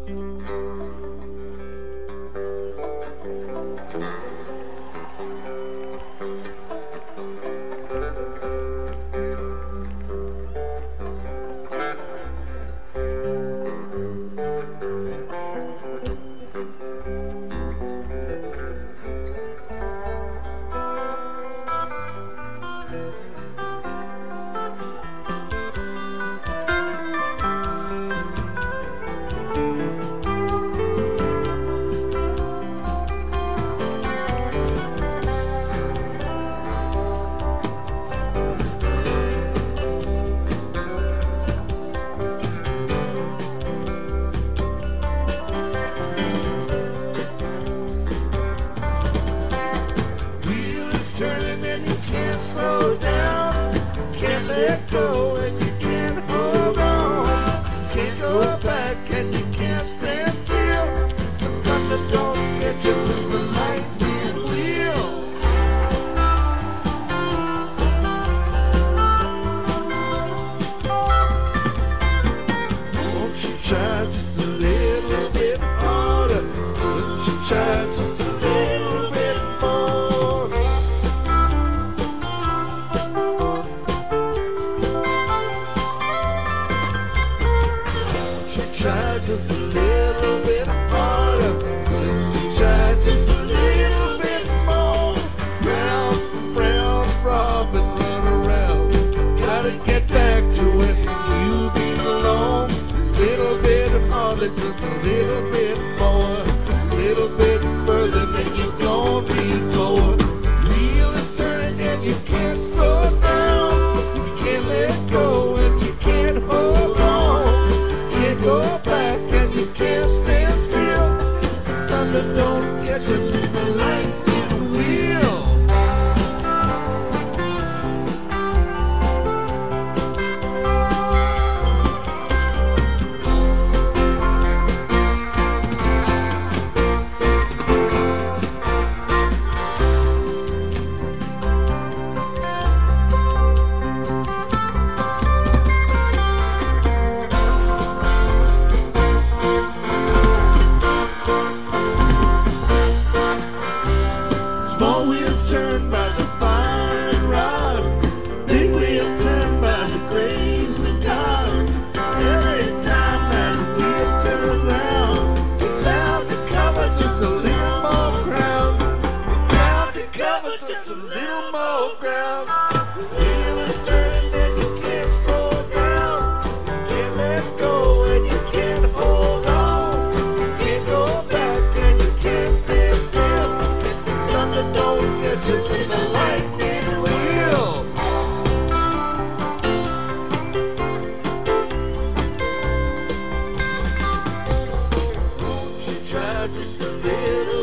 Turning and you can't slow down, can't let go and you can't hold on, can't go back and you can't stand still. The thunder don't get you with the lightning wheel. Won't you try just a little bit harder? Won't you try just a little bit more? Try just a little bit harder. Wouldn't you try just a little bit more? Round and round, Robin, run around. Gotta get back to where you belong. Little bit harder, just a little bit more. A little bit further than you've gone before. Wheel is turning and you can't slow it down. You can't let go and you can't hold on. Go back and you can't stand still. Thunder don't get you with the lightning wheel. Small wheel turned by the fine rod, big wheel turned by the grace of God. Every time that wheel turns round, you're bound to cover just a little more ground. You're bound to cover just a little more ground. The wheel is turning and you can't slow it down. You can't let go and you can't hold on. You can't go back and you can't stand still. Thunder don't get you with the lightning wheel. She tried just a little